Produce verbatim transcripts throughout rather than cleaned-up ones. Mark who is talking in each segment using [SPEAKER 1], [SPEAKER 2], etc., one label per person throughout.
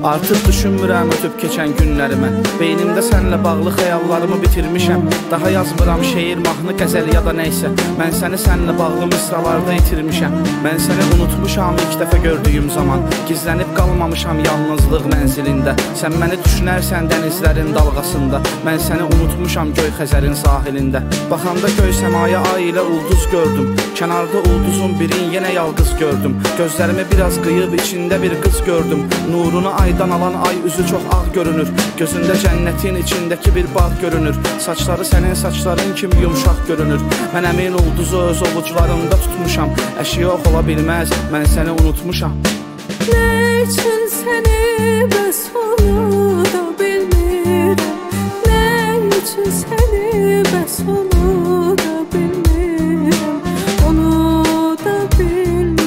[SPEAKER 1] Artıq düşünmürəm ötüb keçən günləri mən. Beynimdə sənlə bağlı xəyallarımı bitirmişəm. Daha yazmıram şeir, mahnı, qəzəl ya da neysə. Mən səni sənlə bağlı misralarda itirmişəm. Mən səni unutmuşam ilk dəfə gördüyüm zaman. Gizlənib qalmamışam yalnızlıq mənzilində. Sən məni düşünərsən dənizlərin dalğasında. Mən səni unutmuşam göy Xəzərin sahilində. Baxanda göy səmaya ay ilə ulduz gördüm. Kənarda ulduzun birin yenə yalqız gördüm. Gözlərimi biraz qıyıb içində bir qız gördüm. Nurunu aydan alan ay üzü çox ağ görünür. Gözündə cənnətin içindəki bir bağ görünür. Saçları sənin saçların kimi yumşaq görünür. Mən əmin ulduzu öz ovucularımda tutmuşam. Əşi yox ola bilməz, mən səni unutmuşam.
[SPEAKER 2] Nə üçün səni bəs onu da bilmirəm. Nə üçün səni bəs onu da bilmirəm. Onu da bilmirəm.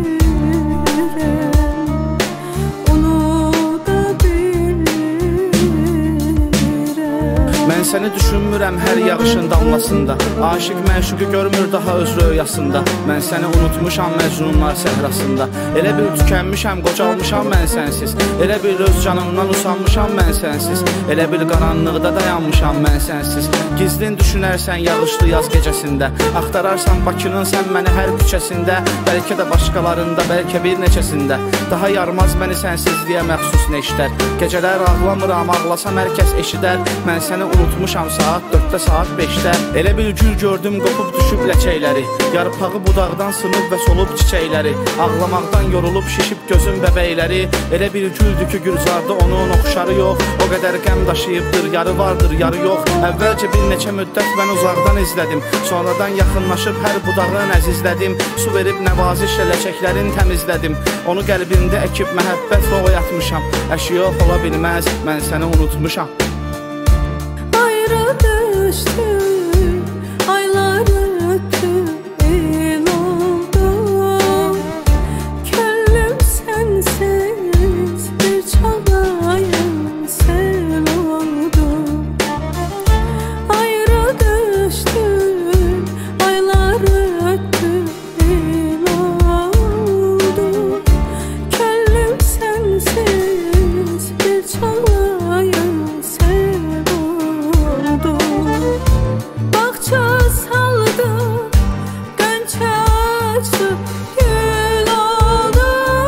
[SPEAKER 1] Mən səni düşünmürəm hər yağışın damlasında. Aşıq məşuqu görmür daha öz röyasında. Mən səni unutmuşam məcnunlar səhrasında. Elə bir tükənmişəm, qocalmışam mən sənsiz. Elə bir öz canımdan usanmışam mən sənsiz. Elə bir qaranlıqda dayanmışam mən sənsiz. Gizlin düşünərsən yağışlı yaz gecəsində. Axtararsan Bakının sən məni hər küçəsində. Bəlkə də başqalarında, bəlkə bir neçəsində. Daha yarmaz məni sənsizliyə məxsus neştər. Gecələr ağlamıram, ağlasam hər kəs eşidər. Mən səni unutmuşam saat dörddə, saat beşdə. Elə bir gül gördüm qopub düşüb ləçəkləri. Yarpağı budaqdan sınıb və solub çiçəkləri. Ağlamaqdan yorulub şişib gözüm bəbəkləri. Elə bir güldür ki gülzarda onun oxşarı yox. O qədər qəm daşıyıbdır, yarı vardır, yarı yox. Əvvəlcə bir neçə müddət mən uzaqdan izlədim. Sonradan yaxınlaşıb hər budağın əzizlədim. Su verib nəvazişlə ləçəklərin təmizlədim. Onu qəlbimdə əkib məhəbbətlə oyatmışam. Əşi yox ola bilməz, mən səni unutmuşam.
[SPEAKER 2] Düştü, aylar öttü, el oldu. Könlüm sensiz bir çalayım sel oldu. Ayrı düştü, aylar öttü, el oldu. Könlüm sensiz bir çalayım sel oldu. Bahçe saldı, gönçe açtı, gül oldu,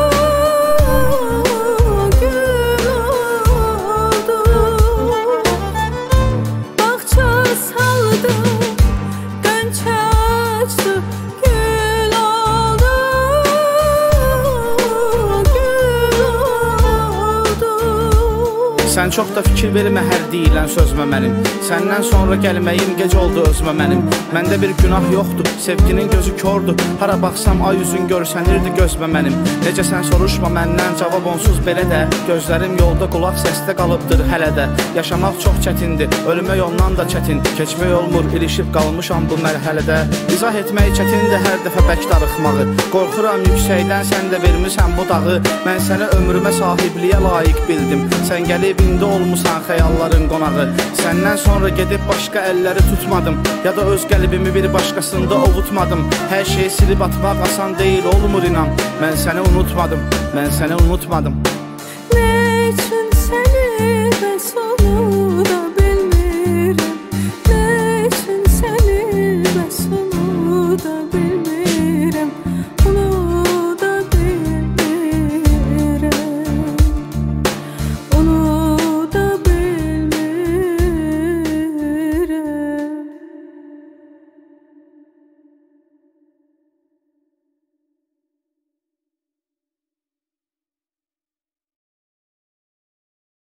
[SPEAKER 2] gül oldu. Bahçe saldı, gönçe açtı, gül oldu, gül oldu.
[SPEAKER 1] Sən çox da fikir vermə hər deyilən sözmə mənim. Səndən sonra gəlməyim gec oldu özmə mənim. Məndə bir günah yoxdur, sevginin gözü kordur. Hara baxsam ay üzün görsənirdi gözmə mənim. Necə sən soruşma məndən cavab onsuz belə də. Gözlərim yolda, qulaq səsdə qalıbdır hələ də. Yaşamaq çox çətindir, ölmək ondan da çətin. Keçmək olmur, ilişib qalmışam bu mərhələdə. İzah etmək çətindir hər dəfə bək darıxmağı. Qorxuram yüksəkdən sən də vermisən bu dağı. Mən səni ömrümə sahibliyə layiq bildim. Sən gəlib indi olmusan xəyalların qonağı. Səndən sonra gedib başqa əlləri tutmadım. Ya da öz qəlbimi bir başqasında ovutmadım. Hər şeyi silib atmaq asan deyil olmur inan. Mən səni unutmadım, mən səni unutmadım.
[SPEAKER 2] Ne üçün